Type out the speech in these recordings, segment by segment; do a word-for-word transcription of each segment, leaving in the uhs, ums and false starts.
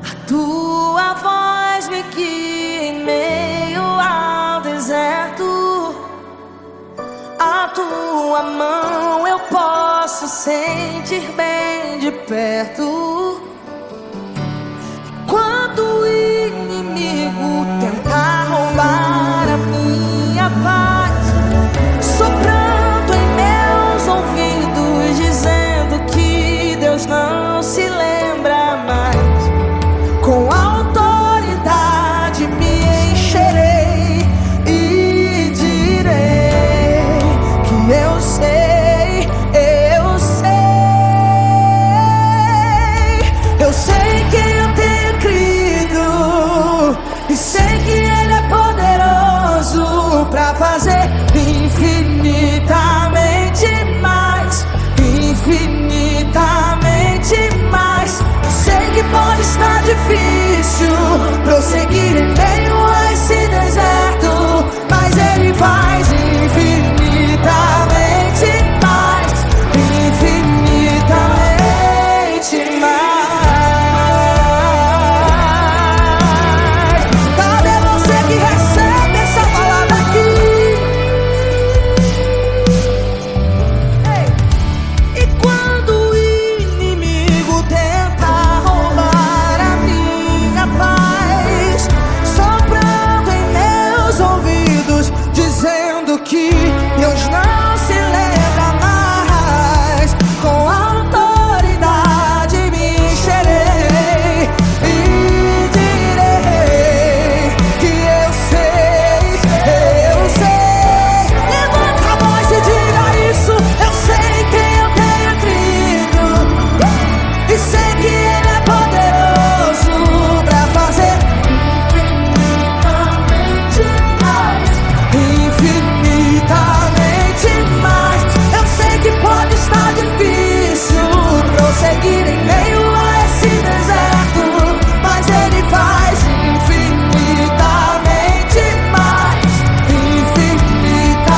Tua voz me guia em meio ao deserto. A tua mão eu posso sentir bem de perto. Quando o inimigo tentar roubar a minha paz, soprando em meus ouvidos, dizendo que Deus não se lembra mais, com autoridade me encherei e direi que eu sei, eu sei, eu sei que eu tenho crido e sei que Ele é poderoso pra fazer infinitamente mais, infinitamente mais. Eu sei que pode estar difícil prosseguir em meio a esse deserto, mas Ele faz infinitamente mais, infinitamente mais. Cadê você que recebe essa palavra aqui? Ei. E quando o inimigo tenta roubar a minha paz, soprando em meus ouvidos, dizendo que Deus não se lembra mais, com autoridade me encherei e direi que eu sei, eu sei. Levanta a voz e diga isso. Eu sei que eu tenho crido e sei que Ele é poderoso pra fazer infinitamente mais, infinitamente mais. Eu sei que pode estar difícil prosseguir em meio a esse deserto, mas Ele faz infinitamente mais, infinitamente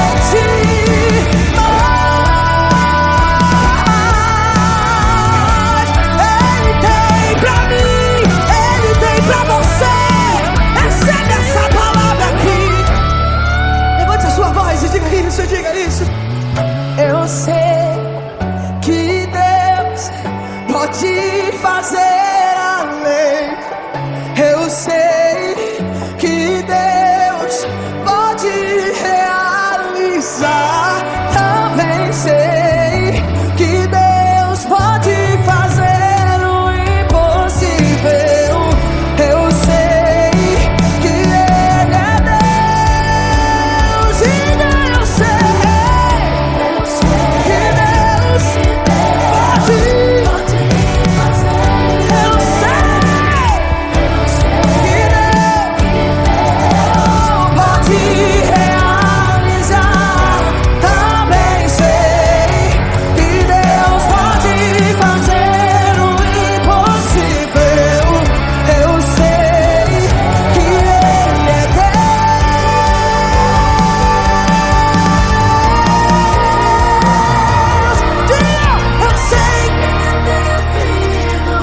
mais. Ele tem pra mim, Ele tem pra você. Recebe essa palavra aqui. Levante a sua voz e diga isso, diga isso. Eu sei que Deus pode fazer além. Eu sei que Deus pode realizar. Também sei que Deus pode fazer o impossível. Eu sei que Ele é Deus. Diga, eu sei, eu sei que Deus pode, eu sei que Deus pode realizar. Também sei que Deus pode fazer o impossível. Eu sei que Ele é Deus. Diga, eu sei que eu tenho crido.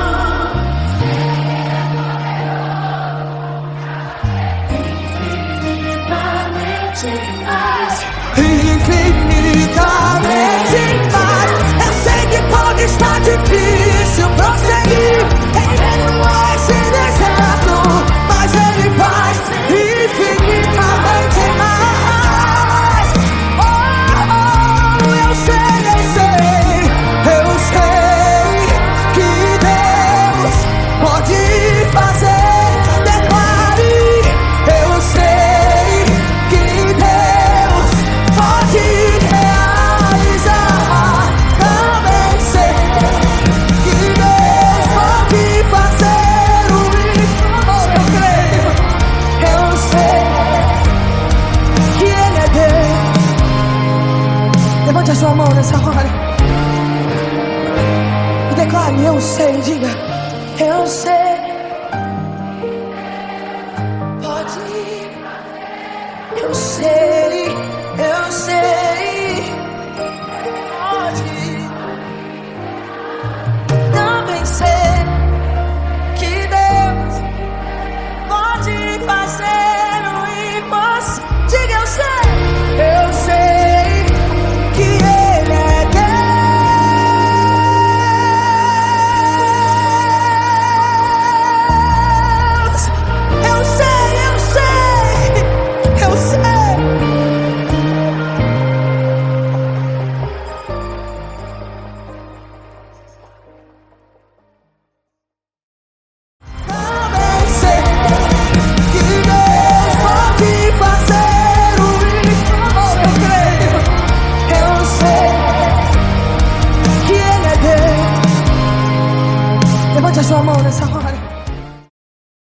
Infinitamente mais, infinitamente mais. Eu sei que pode estar difícil prosseguir em meio a esse deserto, mas Ele faz infinitamente mais. Oh, oh, eu sei, eu sei, eu sei que Deus pode fazer. Declare, eu sei que Deus pode realizar. Também sei que Deus pode fazer o impossível. Eu creio, eu sei que Ele é Deus. Levante a sua mão nessa hora e declare, eu sei, diga, eu sei. Pode ir. Eu sei, eu sei. Pode ir. Também sei sua mão nessa hora.